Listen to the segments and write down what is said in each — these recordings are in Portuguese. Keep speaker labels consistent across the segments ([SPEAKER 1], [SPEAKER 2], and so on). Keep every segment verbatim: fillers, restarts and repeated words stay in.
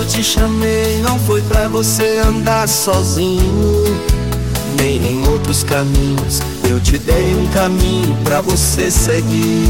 [SPEAKER 1] Eu te chamei, não foi pra você andar sozinho, nem em outros caminhos. Eu te dei um caminho pra você seguir.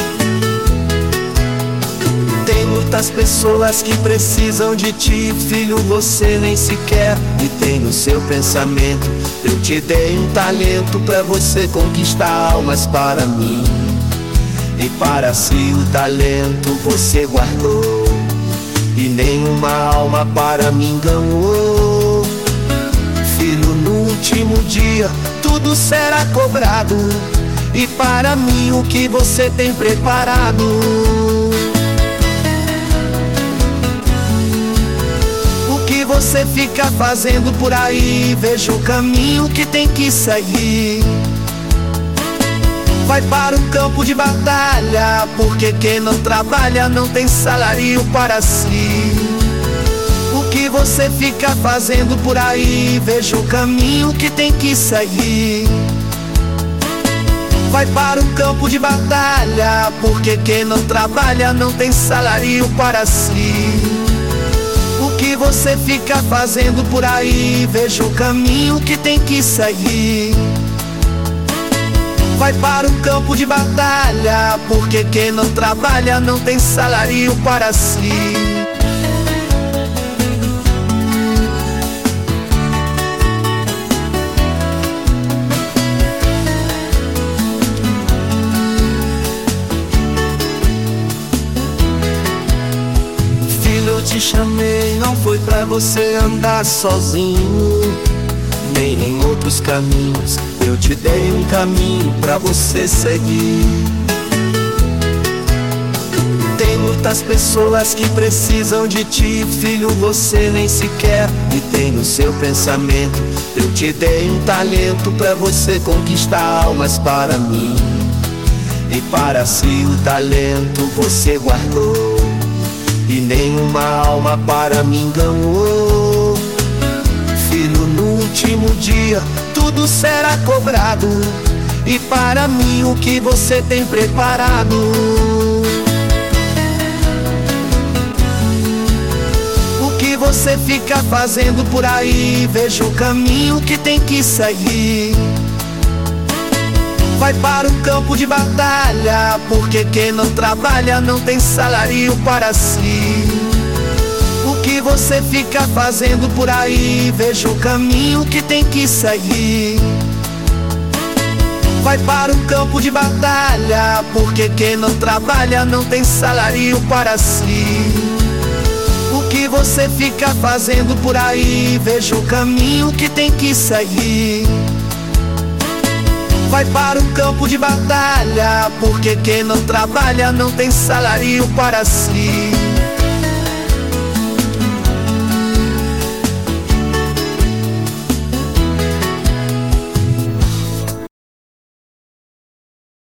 [SPEAKER 1] Tem muitas pessoas que precisam de ti, filho, você nem sequer me tem no seu pensamento. Eu te dei um talento pra você conquistar almas para mim, e para si o talento você guardou, e nenhuma alma para mim ganhou. Filho, no último dia tudo será cobrado, e para mim o que você tem preparado. O que você fica fazendo por aí? Veja o caminho que tem que seguir. Vai para o campo de batalha, porque quem não trabalha não tem salário para si. O que você fica fazendo por aí? Veja o caminho que tem que seguir. Vai para o campo de batalha, porque quem não trabalha não tem salário para si. O que você fica fazendo por aí? Veja o caminho que tem que seguir. Vai para o campo de batalha, porque quem não trabalha não tem salário para si. Filho, eu te chamei, não foi pra você andar sozinho, nem em outros caminhos. Eu te dei um caminho pra você seguir. Tem muitas pessoas que precisam de ti, filho, você nem sequer me tem no seu pensamento. Eu te dei um talento pra você conquistar almas para mim, e para si o talento você guardou, e nenhuma alma para mim ganhou. Filho, no último dia tudo será cobrado, e para mim o que você tem preparado. O que você fica fazendo por aí? Veja o caminho que tem que seguir. Vai para o campo de batalha, porque quem não trabalha não tem salário para si. O que você fica fazendo por aí? Veja o caminho que tem que seguir. Vai para o campo de batalha, porque quem não trabalha não tem salário para si. O que você fica fazendo por aí? Veja o caminho que tem que seguir. Vai para o campo de batalha, porque quem não trabalha não tem salário para si.